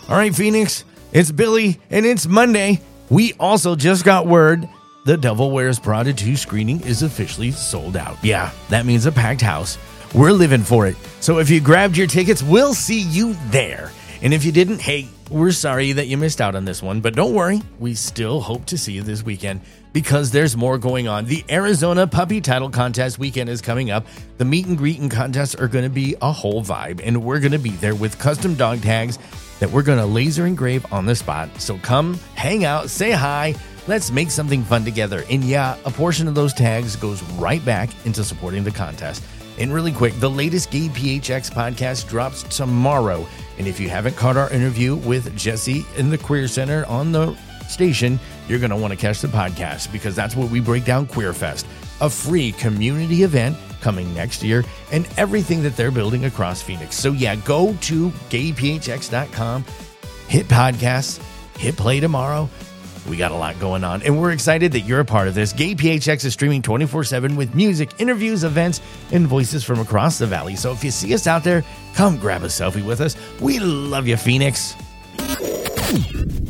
All right, Phoenix, it's Billy, and it's Monday. We also just got word the Devil Wears Prada 2 screening is officially sold out. Yeah, that means a packed house. We're living for it. So if you grabbed your tickets, we'll see you there. And if you didn't, hey, we're sorry that you missed out on this one, but don't worry. We still hope to see you this weekend because there's more going on. The Arizona Puppy Title Contest weekend is coming up. The meet and greet and contests are going to be a whole vibe, and we're going to be there with custom dog tags that we're going to laser engrave on the spot. So come, hang out, say hi. Let's make something fun together. And yeah, a portion of those tags goes right back into supporting the contest. And really quick, the latest Gay PHX podcast drops tomorrow. And if you haven't caught our interview with Jesse in the Queer Center on the station, you're going to want to catch the podcast because that's where we break down Queer Fest, a free community event coming next year, and everything that they're building across Phoenix. So yeah, go to gayphx.com, hit podcasts, hit play tomorrow. We got a lot going on, and we're excited that you're a part of this. Gay PHX is streaming 24/7 with music, interviews, events, and voices from across the valley. So if you see us out there, come grab a selfie with us. We love you, Phoenix.